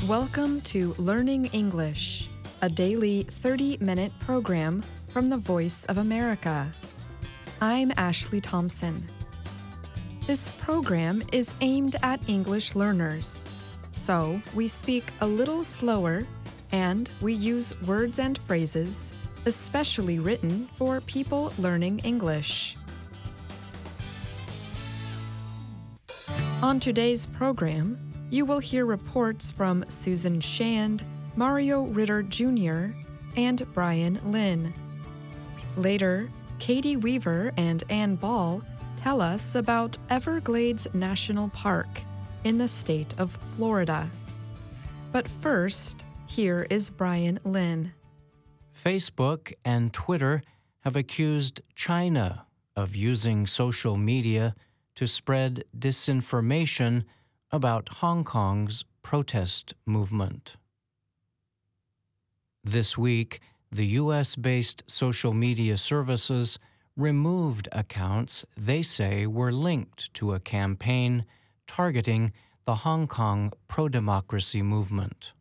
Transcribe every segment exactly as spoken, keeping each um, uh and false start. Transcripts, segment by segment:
Welcome to Learning English, a daily thirty-minute program from the Voice of America. I'm Ashley Thompson. This program is aimed at English learners, so we speak a little slower and we use words and phrases especially written for people learning English. On today's program, you will hear reports from Susan Shand, Mario Ritter Junior, and Brian Lynn. Later, Katie Weaver and Ann Ball tell us about Everglades National Park in the state of Florida. But first, here is Brian Lynn. Facebook and Twitter have accused China of using social media to spread disinformation about Hong Kong's protest movement. This week, the U S-based social media services removed accounts they say were linked to a campaign targeting the Hong Kong pro-democracy movement.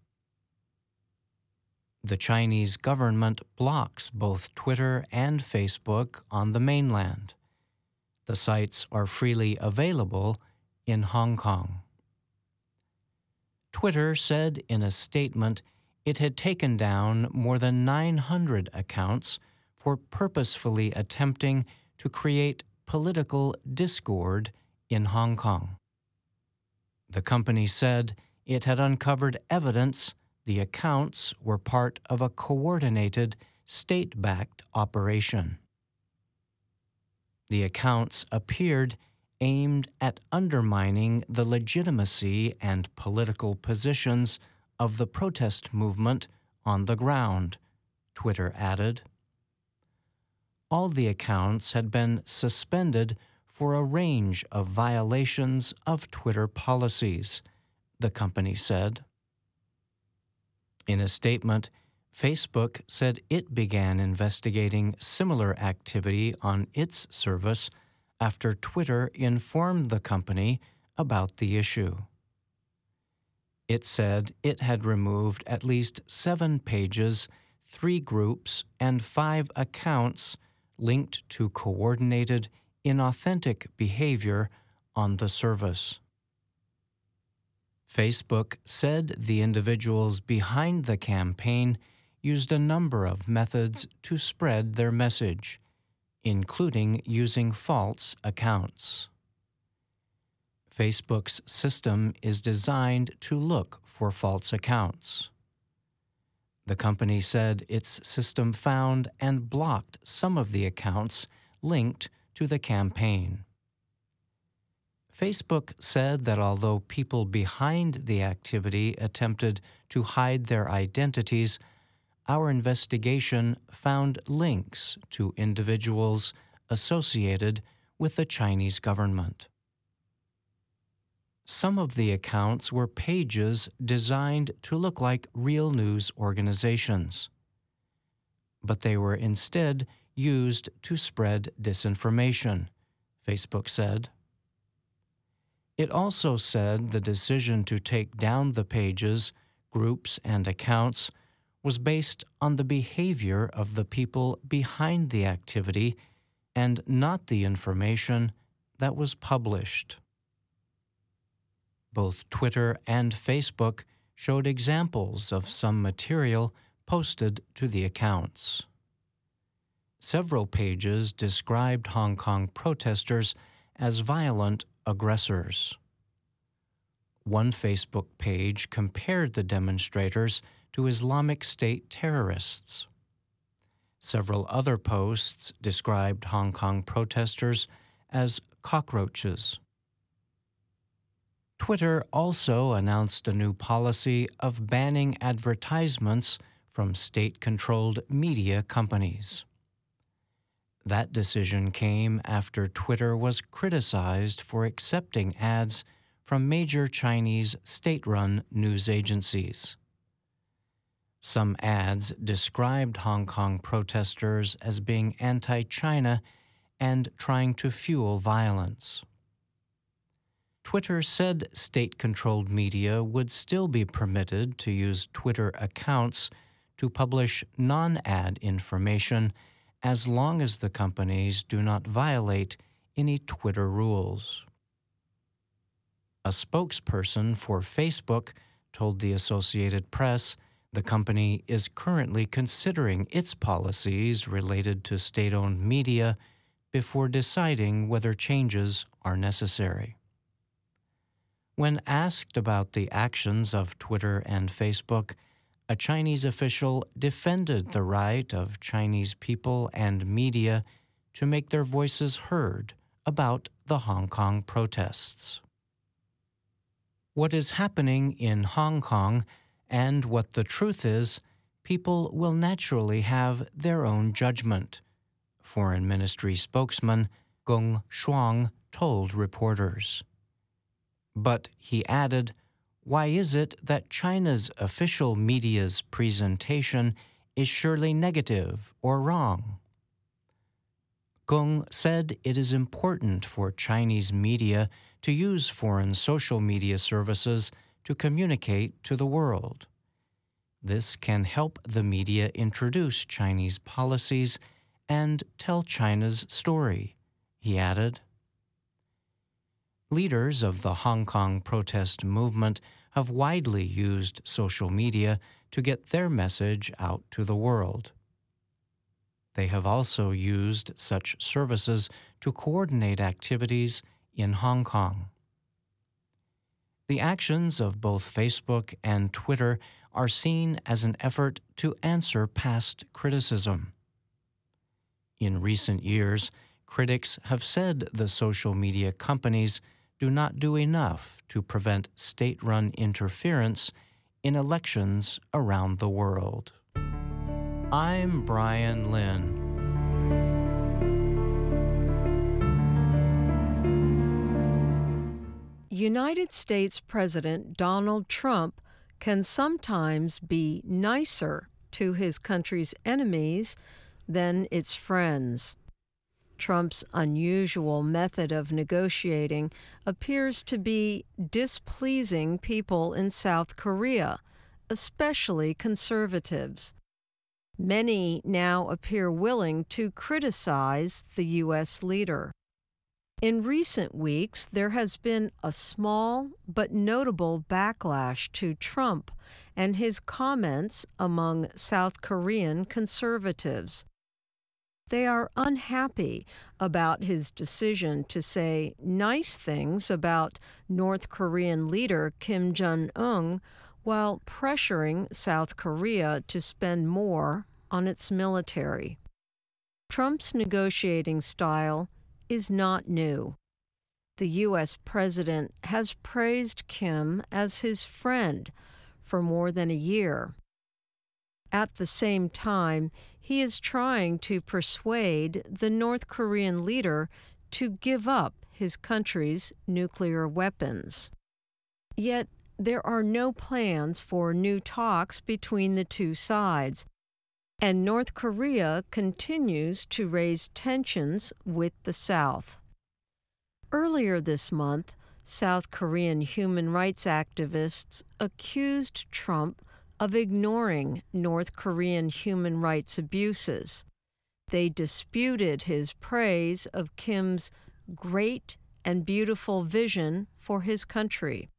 The Chinese government blocks both Twitter and Facebook on the mainland. The sites are freely available in Hong Kong. Twitter said in a statement it had taken down more than nine hundred accounts for purposefully attempting to create political discord in Hong Kong. The company said it had uncovered evidence the accounts were part of a coordinated, state-backed operation. The accounts appeared aimed at undermining the legitimacy and political positions of the protest movement on the ground, Twitter added. All the accounts had been suspended for a range of violations of Twitter policies, the company said. In a statement, Facebook said it began investigating similar activity on its service after Twitter informed the company about the issue. It said it had removed at least seven pages, three groups, and five accounts linked to coordinated, inauthentic behavior on the service. Facebook said the individuals behind the campaign used a number of methods to spread their message, including using false accounts. Facebook's system is designed to look for false accounts. The company said its system found and blocked some of the accounts linked to the campaign. Facebook said that although people behind the activity attempted to hide their identities, our investigation found links to individuals associated with the Chinese government. Some of the accounts were pages designed to look like real news organizations, but they were instead used to spread disinformation, Facebook said. It also said the decision to take down the pages, groups, and accounts was based on the behavior of the people behind the activity and not the information that was published. Both Twitter and Facebook showed examples of some material posted to the accounts. Several pages described Hong Kong protesters as violent aggressors. One Facebook page compared the demonstrators to Islamic State terrorists. Several other posts described Hong Kong protesters as cockroaches. Twitter also announced a new policy of banning advertisements from state-controlled media companies. That decision came after Twitter was criticized for accepting ads from major Chinese state-run news agencies. Some ads described Hong Kong protesters as being anti-China and trying to fuel violence. Twitter said state-controlled media would still be permitted to use Twitter accounts to publish non-ad information as long as the companies do not violate any Twitter rules. A spokesperson for Facebook told the Associated Press the company is currently considering its policies related to state-owned media before deciding whether changes are necessary. When asked about the actions of Twitter and Facebook, a Chinese official defended the right of Chinese people and media to make their voices heard about the Hong Kong protests. What is happening in Hong Kong and what the truth is, people will naturally have their own judgment, Foreign Ministry spokesman Geng Shuang told reporters. But, he added, why is it that China's official media's presentation is surely negative or wrong? Geng said it is important for Chinese media to use foreign social media services to communicate to the world. This can help the media introduce Chinese policies and tell China's story, he added. Leaders of the Hong Kong protest movement have widely used social media to get their message out to the world. They have also used such services to coordinate activities in Hong Kong. The actions of both Facebook and Twitter are seen as an effort to answer past criticism. In recent years, critics have said the social media companies do not do enough to prevent state-run interference in elections around the world. I'm Brian Lynn. United States President Donald Trump can sometimes be nicer to his country's enemies than its friends. Trump's unusual method of negotiating appears to be displeasing people in South Korea, especially conservatives. Many now appear willing to criticize the U S leader. In recent weeks, there has been a small but notable backlash to Trump and his comments among South Korean conservatives. They are unhappy about his decision to say nice things about North Korean leader Kim Jong-un while pressuring South Korea to spend more on its military. Trump's negotiating style is not new. The U S president has praised Kim as his friend for more than a year. At the same time, he is trying to persuade the North Korean leader to give up his country's nuclear weapons. Yet, there are no plans for new talks between the two sides, and North Korea continues to raise tensions with the South. Earlier this month, South Korean human rights activists accused Trump of ignoring North Korean human rights abuses. They disputed his praise of Kim's great and beautiful vision for his country.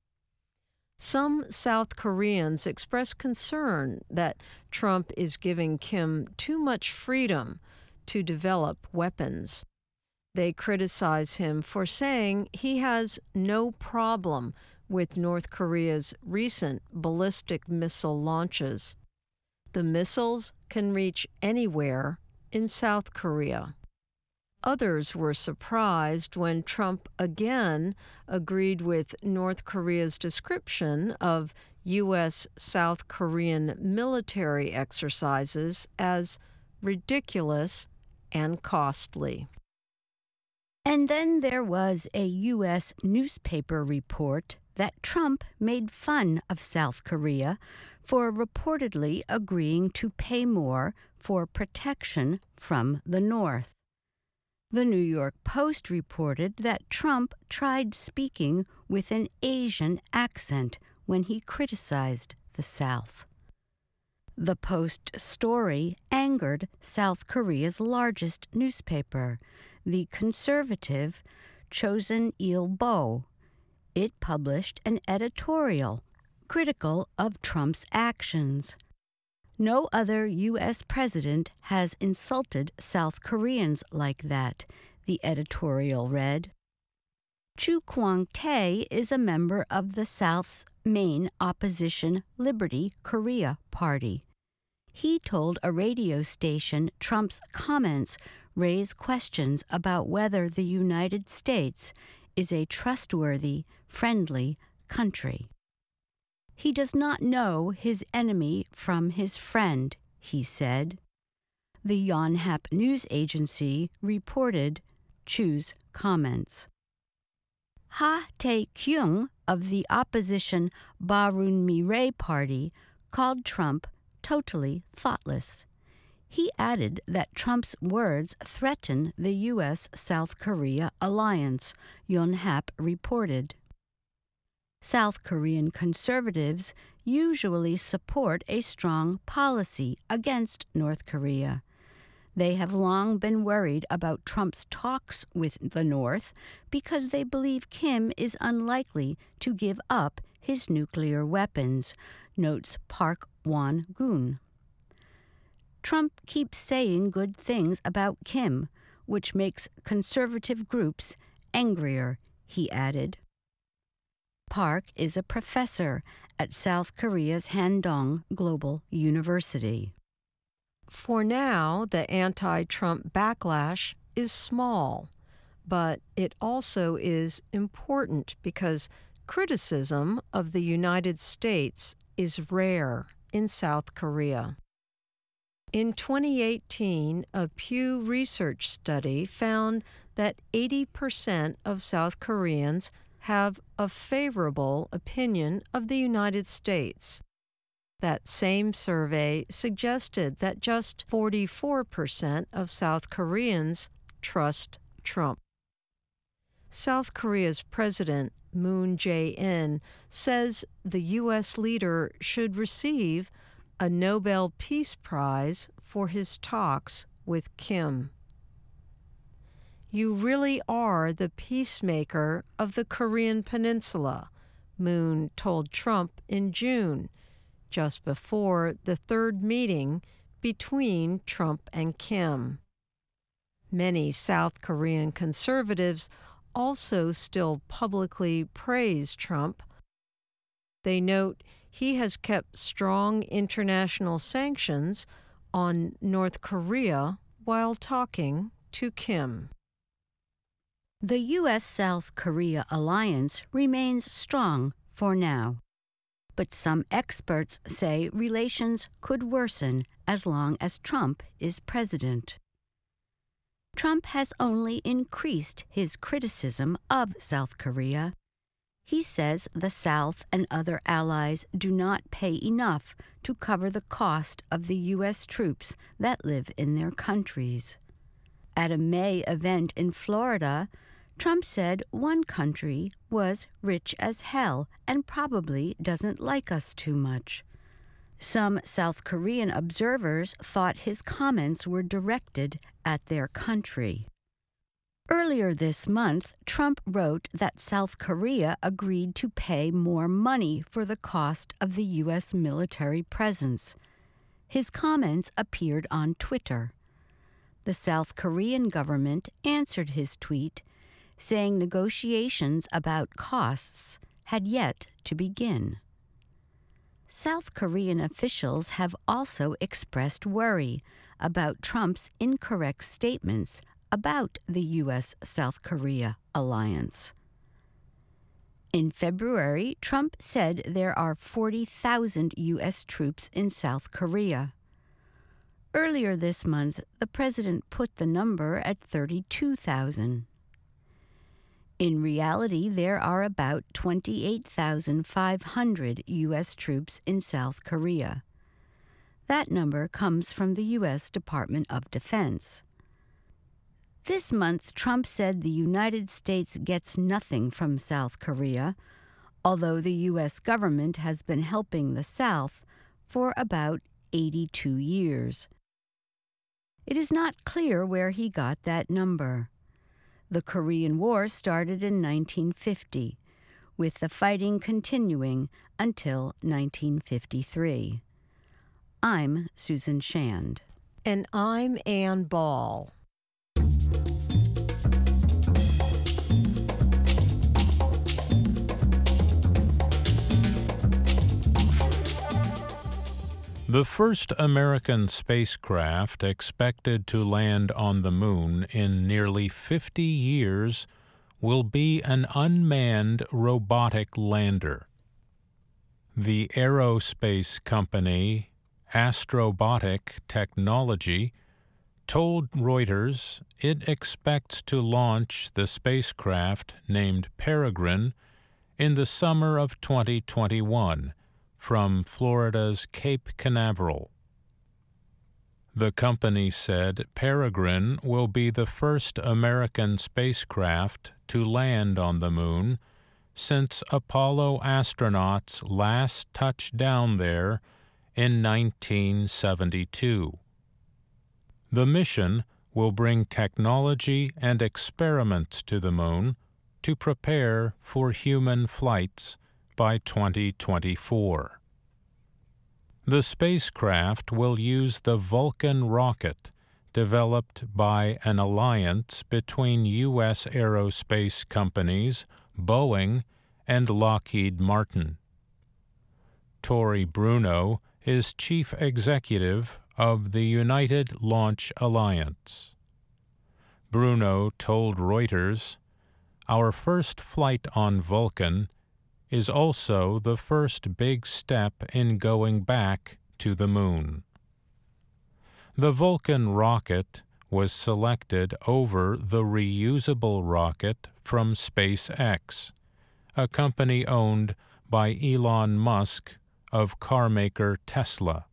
Some South Koreans express concern that Trump is giving Kim too much freedom to develop weapons. They criticize him for saying he has no problem with North Korea's recent ballistic missile launches. The missiles can reach anywhere in South Korea. Others were surprised when Trump again agreed with North Korea's description of U S South Korean military exercises as ridiculous and costly. And then there was a U S newspaper report that Trump made fun of South Korea for reportedly agreeing to pay more for protection from the North. The New York Post reported that Trump tried speaking with an Asian accent when he criticized the South. The Post story angered South Korea's largest newspaper, the conservative Chosun Ilbo. It published an editorial critical of Trump's actions. No other U S president has insulted South Koreans like that, the editorial read. Chu Kwang-tae is a member of the South's main opposition Liberty Korea Party. He told a radio station Trump's comments raise questions about whether the United States is a trustworthy, friendly country. He does not know his enemy from his friend, he said. The Yonhap news agency reported Chu's comments. Ha Tae-kyung of the opposition Barun-Mirae party called Trump totally thoughtless. He added that Trump's words threaten the U S South Korea alliance, Yonhap reported. South Korean conservatives usually support a strong policy against North Korea. They have long been worried about Trump's talks with the North because they believe Kim is unlikely to give up his nuclear weapons, notes Park Won-gun. Trump keeps saying good things about Kim, which makes conservative groups angrier, he added. Park is a professor at South Korea's Handong Global University. For now, the anti-Trump backlash is small, but it also is important because criticism of the United States is rare in South Korea. In twenty eighteen, a Pew Research study found that eighty percent of South Koreans have a favorable opinion of the United States. That same survey suggested that just forty-four percent of South Koreans trust Trump. South Korea's President Moon Jae-in says the U S leader should receive a Nobel Peace Prize for his talks with Kim. You really are the peacemaker of the Korean Peninsula, Moon told Trump in June, just before the third meeting between Trump and Kim. Many South Korean conservatives also still publicly praise Trump. They note he has kept strong international sanctions on North Korea while talking to Kim. The U S South Korea alliance remains strong for now, but some experts say relations could worsen as long as Trump is president. Trump has only increased his criticism of South Korea. He says the South and other allies do not pay enough to cover the cost of the U S troops that live in their countries. At a May event in Florida, Trump said one country was rich as hell and probably doesn't like us too much. Some South Korean observers thought his comments were directed at their country. Earlier this month, Trump wrote that South Korea agreed to pay more money for the cost of the U S military presence. His comments appeared on Twitter. The South Korean government answered his tweet, saying negotiations about costs had yet to begin. South Korean officials have also expressed worry about Trump's incorrect statements about the U S South Korea alliance. In February, Trump said there are forty thousand U S troops in South Korea. Earlier this month, the president put the number at thirty-two thousand. In reality, there are about twenty-eight thousand five hundred U S troops in South Korea. That number comes from the U S Department of Defense. This month, Trump said the United States gets nothing from South Korea, although the U S government has been helping the South for about eighty-two years. It is not clear where he got that number. The Korean War started in nineteen fifty, with the fighting continuing until nineteen fifty-three. I'm Susan Shand. And I'm Ann Ball. The first American spacecraft expected to land on the moon in nearly fifty years will be an unmanned robotic lander. The aerospace company Astrobotic Technology told Reuters it expects to launch the spacecraft named Peregrine in the summer of twenty twenty-one from Florida's Cape Canaveral. The company said Peregrine will be the first American spacecraft to land on the moon since Apollo astronauts last touched down there in nineteen seventy-two. The mission will bring technology and experiments to the moon to prepare for human flights by twenty twenty-four. The spacecraft will use the Vulcan rocket developed by an alliance between U S aerospace companies Boeing and Lockheed Martin. Tory Bruno is chief executive of the United Launch Alliance. Bruno told Reuters, "Our first flight on Vulcan is also the first big step in going back to the moon." The Vulcan rocket was selected over the reusable rocket from SpaceX, a company owned by Elon Musk of carmaker Tesla.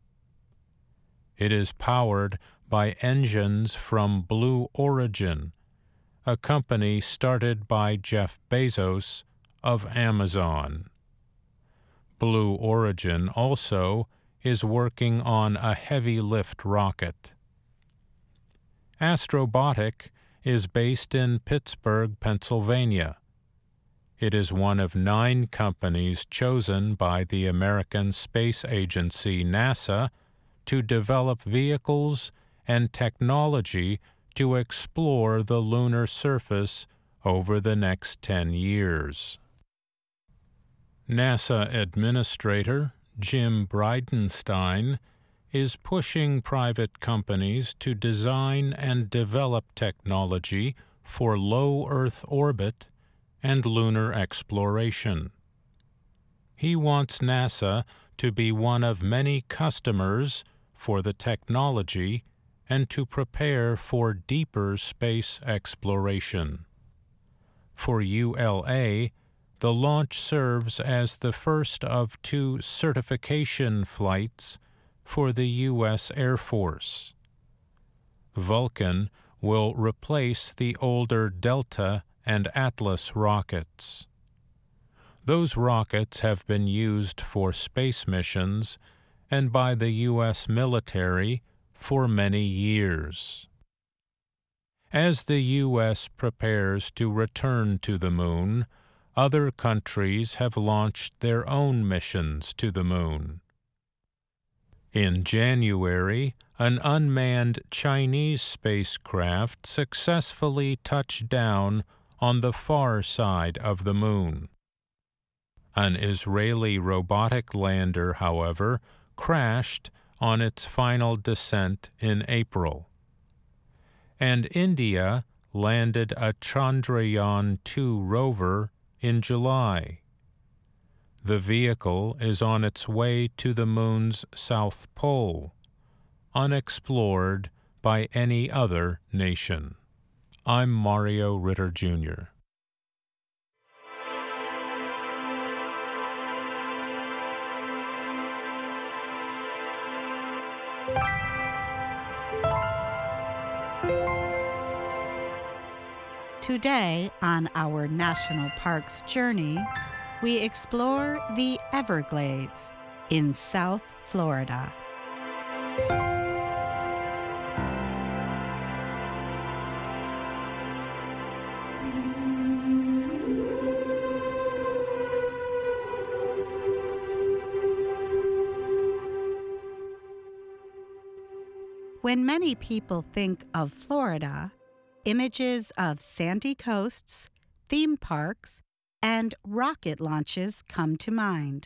It is powered by engines from Blue Origin, a company started by Jeff Bezos of Amazon. Blue Origin also is working on a heavy-lift rocket. Astrobotic is based in Pittsburgh, Pennsylvania. It is one of nine companies chosen by the American Space Agency, NASA, to develop vehicles and technology to explore the lunar surface over the next ten years. NASA Administrator Jim Bridenstine is pushing private companies to design and develop technology for low Earth orbit and lunar exploration. He wants NASA to be one of many customers for the technology and to prepare for deeper space exploration. For U L A, the launch serves as the first of two certification flights for the U S Air Force. Vulcan will replace the older Delta and Atlas rockets. Those rockets have been used for space missions and by the U S military for many years. As the U S prepares to return to the moon, other countries have launched their own missions to the moon. In January, an unmanned Chinese spacecraft successfully touched down on the far side of the moon. An Israeli robotic lander, however, crashed on its final descent in April. And India landed a Chandrayaan two rover in July. The vehicle is on its way to the moon's south pole, unexplored by any other nation. I'm Mario Ritter, Junior Today, on our national parks journey, we explore the Everglades in South Florida. When many people think of Florida, images of sandy coasts, theme parks, and rocket launches come to mind.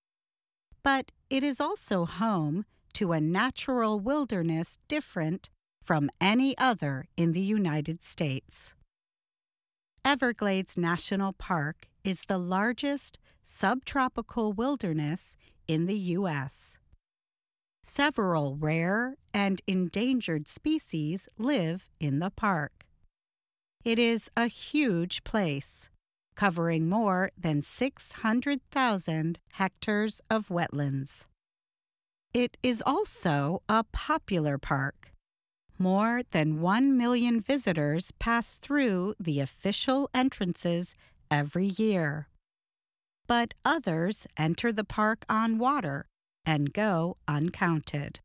But it is also home to a natural wilderness different from any other in the United States. Everglades National Park is the largest subtropical wilderness in the U S Several rare and endangered species live in the park. It is a huge place, covering more than six hundred thousand hectares of wetlands. It is also a popular park. More than one million visitors pass through the official entrances every year. But others enter the park on water and go uncounted.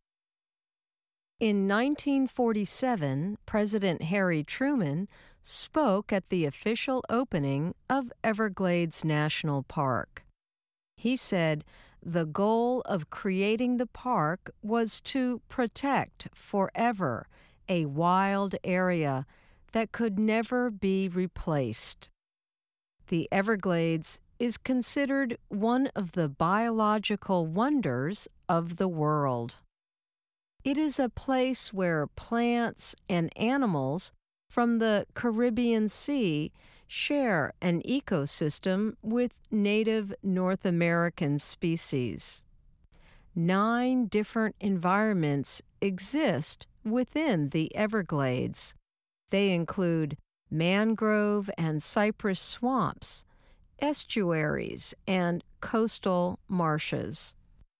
In nineteen forty-seven, President Harry Truman spoke at the official opening of Everglades National Park. He said the goal of creating the park was to protect forever a wild area that could never be replaced. The Everglades is considered one of the biological wonders of the world. It is a place where plants and animals from the Caribbean Sea share an ecosystem with native North American species. Nine different environments exist within the Everglades. They include mangrove and cypress swamps, estuaries, and coastal marshes.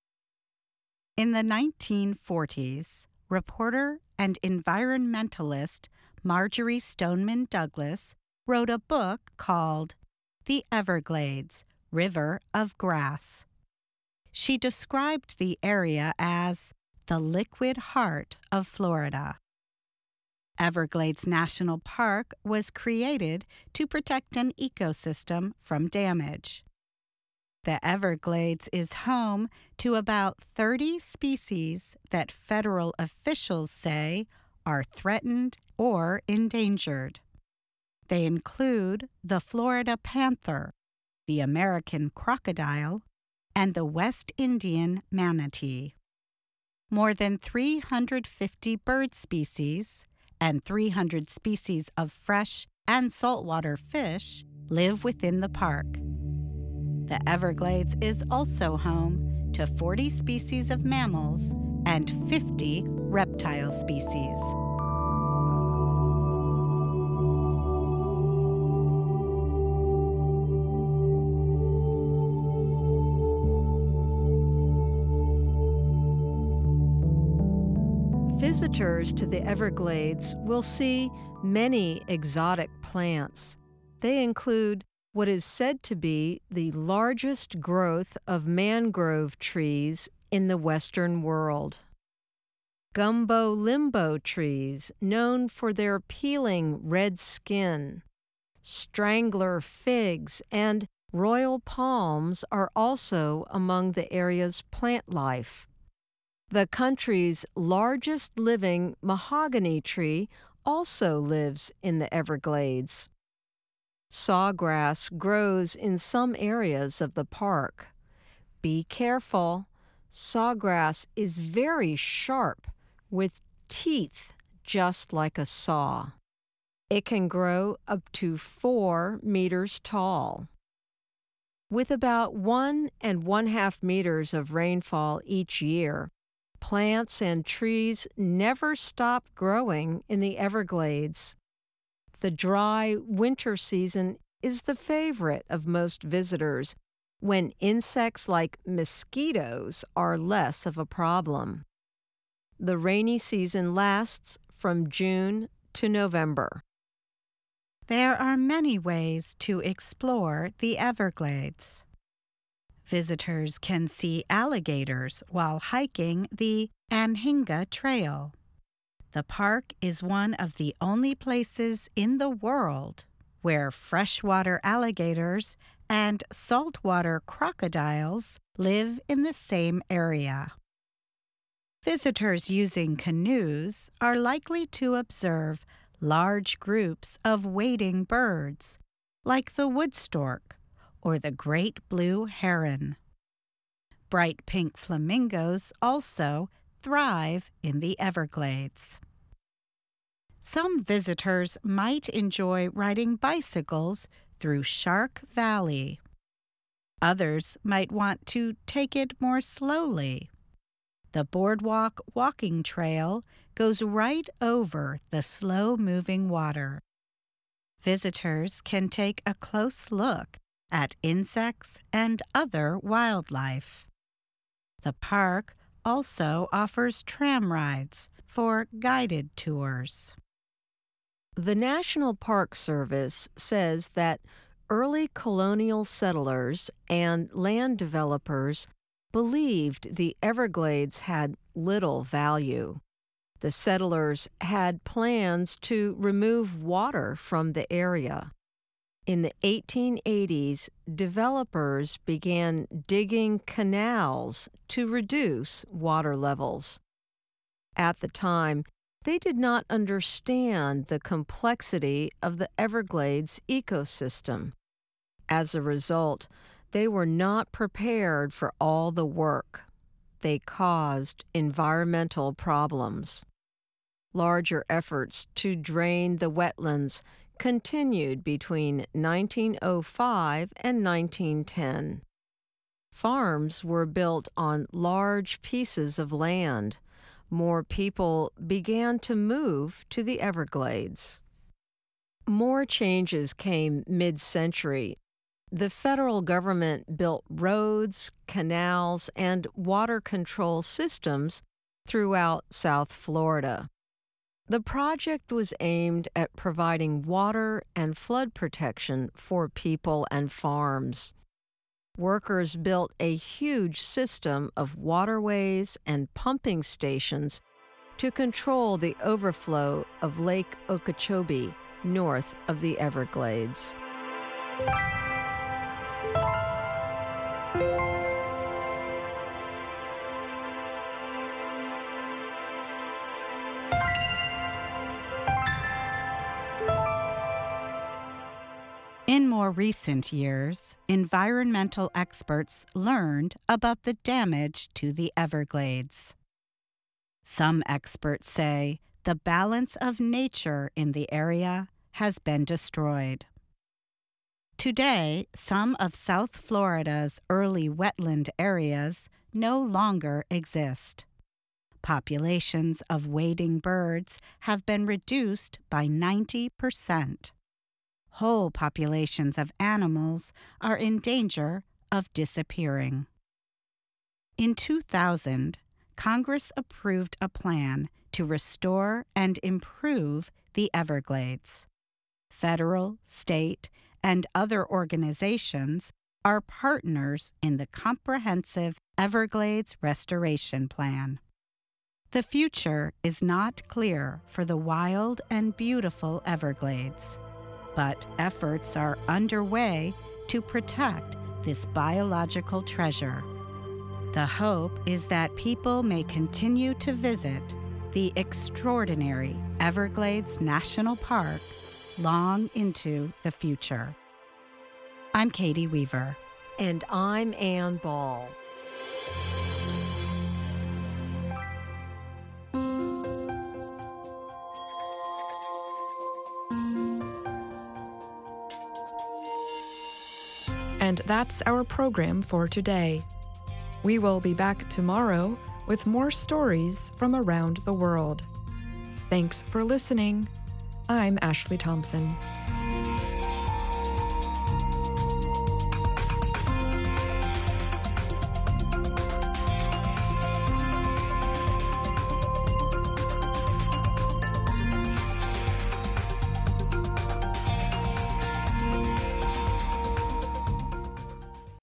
In the nineteen forties, reporter and environmentalist Marjory Stoneman Douglas wrote a book called The Everglades, River of Grass. She described the area as the liquid heart of Florida. Everglades National Park was created to protect an ecosystem from damage. The Everglades is home to about thirty species that federal officials say are threatened or endangered. They include the Florida panther, the American crocodile, and the West Indian manatee. More than three hundred fifty bird species and three hundred species of fresh and saltwater fish live within the park. The Everglades is also home to forty species of mammals and fifty reptile species. Visitors to the Everglades will see many exotic plants. They include what is said to be the largest growth of mangrove trees in the Western world. Gumbo limbo trees, known for their peeling red skin, strangler figs, and royal palms are also among the area's plant life. The country's largest living mahogany tree also lives in the Everglades. Sawgrass grows in some areas of the park. Be careful. Sawgrass is very sharp, with teeth just like a saw. It can grow up to four meters tall. With about one and one-half meters of rainfall each year, plants and trees never stop growing in the Everglades. The dry winter season is the favorite of most visitors, when insects like mosquitoes are less of a problem. The rainy season lasts from June to November. There are many ways to explore the Everglades. Visitors can see alligators while hiking the Anhinga Trail. The park is one of the only places in the world where freshwater alligators and saltwater crocodiles live in the same area. Visitors using canoes are likely to observe large groups of wading birds, like the wood stork or the great blue heron. Bright pink flamingos also thrive in the Everglades. Some visitors might enjoy riding bicycles through Shark Valley. Others might want to take it more slowly. The Boardwalk Walking Trail goes right over the slow-moving water. Visitors can take a close look at insects and other wildlife. The park also offers tram rides for guided tours. The National Park Service says that early colonial settlers and land developers believed the Everglades had little value. The settlers had plans to remove water from the area. In the eighteen eighties, developers began digging canals to reduce water levels. At the time, they did not understand the complexity of the Everglades ecosystem. As a result, they were not prepared for all the work. They caused environmental problems. Larger efforts to drain the wetlands continued between nineteen oh five and nineteen ten. Farms were built on large pieces of land. More people began to move to the Everglades. More changes came mid-century. The federal government built roads, canals, and water control systems throughout South Florida. The project was aimed at providing water and flood protection for people and farms. Workers built a huge system of waterways and pumping stations to control the overflow of Lake Okeechobee north of the Everglades. In more recent years, environmental experts learned about the damage to the Everglades. Some experts say the balance of nature in the area has been destroyed. Today, some of South Florida's early wetland areas no longer exist. Populations of wading birds have been reduced by ninety percent. Whole populations of animals are in danger of disappearing. In two thousand, Congress approved a plan to restore and improve the Everglades. Federal, state, and other organizations are partners in the comprehensive Everglades Restoration Plan. The future is not clear for the wild and beautiful Everglades, but efforts are underway to protect this biological treasure. The hope is that people may continue to visit the extraordinary Everglades National Park long into the future. I'm Katie Weaver. And I'm Ann Ball. And that's our program for today. We will be back tomorrow with more stories from around the world. Thanks for listening. I'm Ashley Thompson.